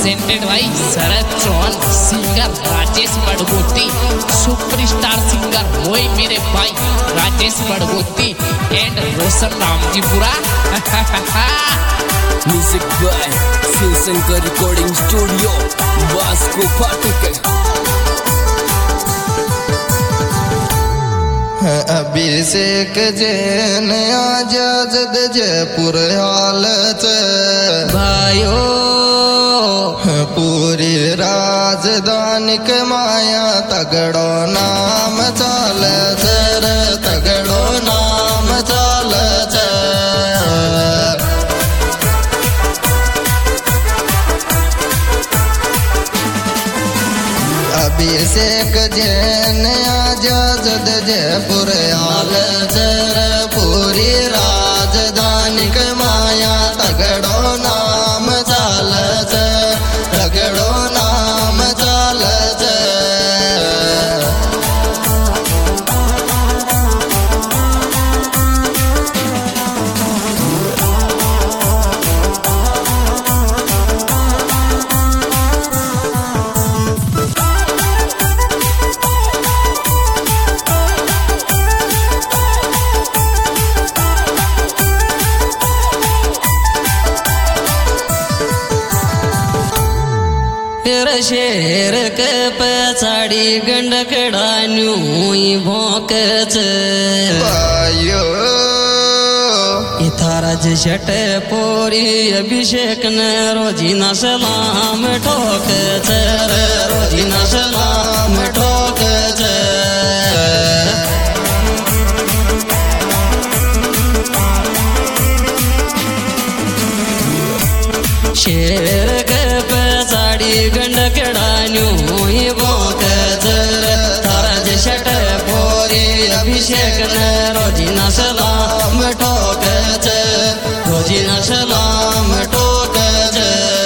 Presented by Sharad Chauhan, singer Rajesh Badgoti, superstar singer वही मेरे भाई Rajesh Badgoti and Roshan Ramjipura. Music by Shivshankar recording studio Vasco फाटक। अभिषेक जैन आजाद जयपुर हालत भाइयों पूरी राजधानी के माया तगड़ो नाम चाल सर, तगड़ो नाम चाल अभिषेक जैन आजाद जयपुर हालत पूरी राजधानी के माया तगड़ो नाम चाल तगड़ो नाम चाल शेर के पछाड़ी गंडकड़ा न्यू भोंकच इथारज शट पोरी अभिषेक न रोजीना सलाम ठोकच, रोजीना सलाम ठोकच। शेर के पछाड़ी गंडकड़ा न्यू भोंकच तारज शट पोरी अभिषेक न रोजीना सलाम ठोकच, रोजीना सलाम ठोकच।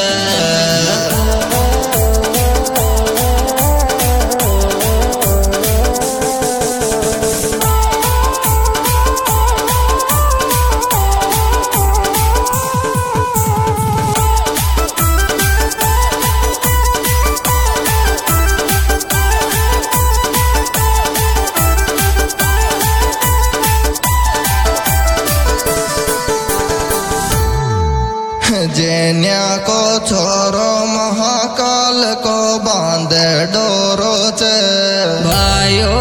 जैन्या को छोरो महाकाल को बांध डोरो च भाइयों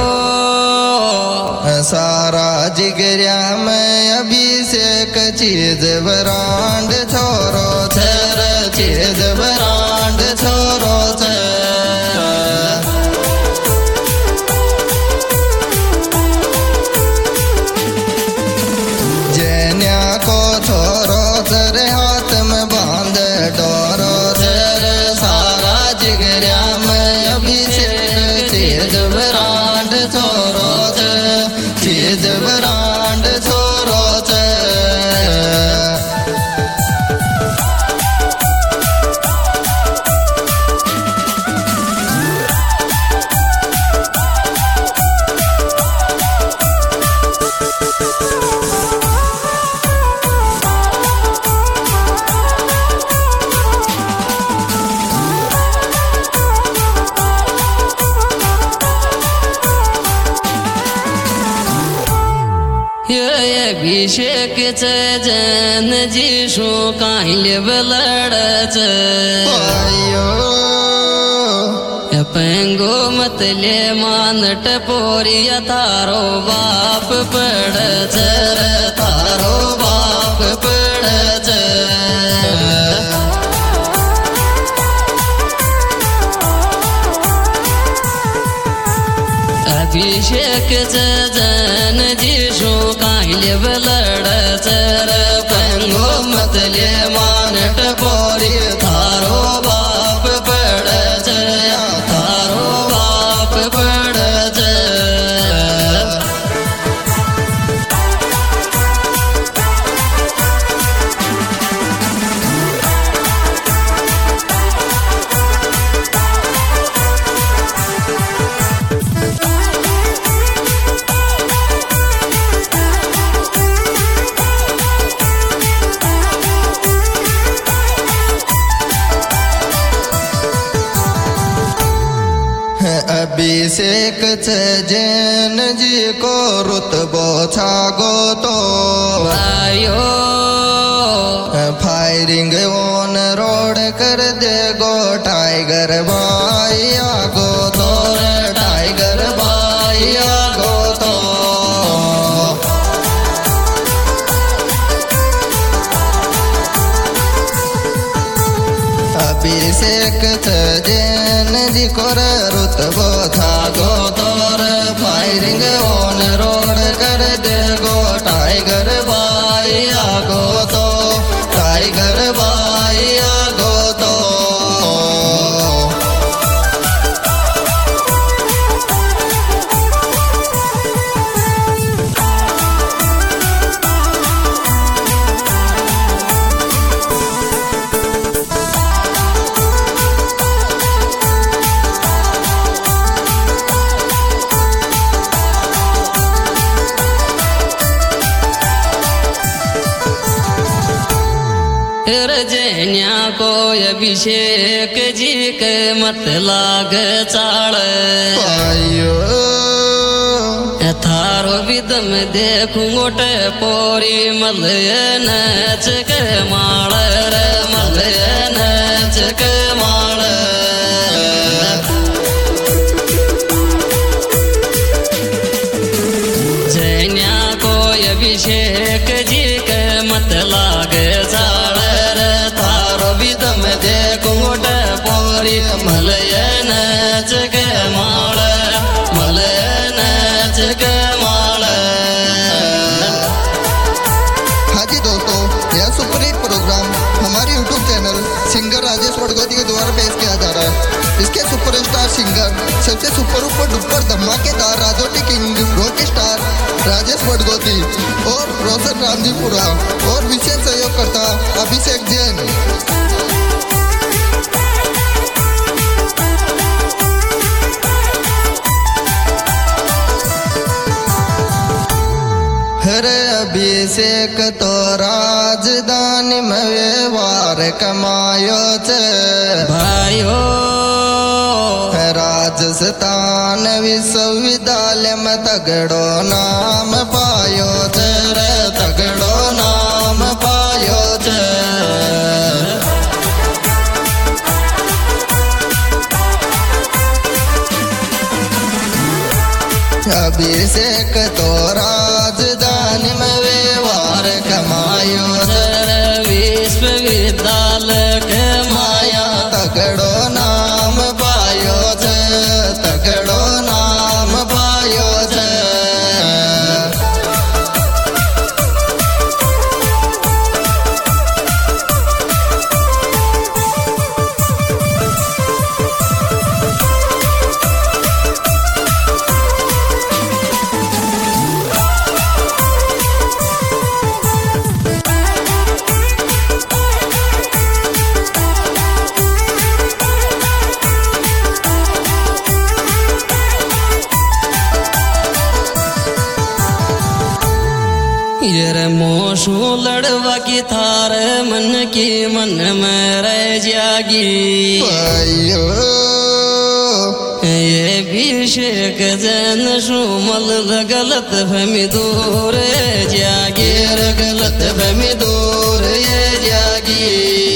सारा जिगरिया में अभिषेक चीज बरांड छोरो छर, चीज बरांड छोरो छ। जैन्या को छोरो छर हाथ में बांध डोरो छर सारा जिगरिया में अभिषेक चीज बरांड छोरो छ, चीज बरांड छोरो छ। अभिषेक जन जीशु काहिले बलड़च पेंगो मतले मानट पोरिया तारो बाप पड़च, तारो बाप पड़च। अभिषेक जन जीशु काहिले बलड़च पेंगो मतले मानट पोरी तारो बाप पड़च, तारो बाप पड़च। अभिषेक जैन जी को रुतबो छागो तो भाइयो फायरिंग ऑन रोड कर दे गो टाइगर भाई आगो तो टाइगर भाई आगो तो अभिषेक जैन जी को रुतबो छागो तोर फायरिंग ऑन रोड कर दे गो टाइगर भाई आगो तो टाइगर भाई आगो तो रजन्या को अभिषेक जी के मत लाग चाड़ थारो विदम देखू मोटे पोरी मलय नच के माड़ रे मलय नच के माड़ जन्या को अभिषेक जी के मत लाग चाड़ विदम देखो मोटे पोरी मलय नच के माड़ मलय नच के माड़। हाँ जी दोस्तों, यह सुपर हिट प्रोग्राम हमारे YouTube channel singer Rajesh Wadgoti के द्वारा पेश किया जा रहा है। इसके सुपरस्टार सिंगर सबसे सुपर डुपर धमाकेदार Rajoti king rock star Rajesh Wadgoti और रोशन रामजीपुरा और विशेष सहयोगकर्ता अभिषेक जैन। हरे अभिषेक तो राजधानी में व्यवहार कमायो छे भाइयो राजस्थान विश्वविद्यालय में तगड़ो नाम पायो छे रे तगड़ो नाम पायो छे। अभिषेक तो राजधानी में व्यवहार कमायो विश्वविद्यालय के माया तगड़ो नाम पायो छे तगड़ो नाम पायो छे। ये मोशू लड़वा की थार मन की मन में रह जागी ये अभिषेक जैन शुमल गलत फहमी दूर जागी गलत फहमी दूर ये जागी।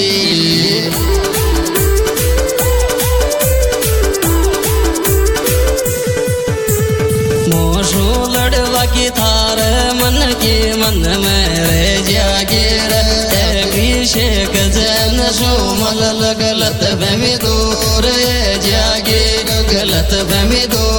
मोशू लड़वा की थार मन की मन में रह जागीर अभिषेक जैन शुमल गलत फहमी दूर जागीर गलत फहमी दूर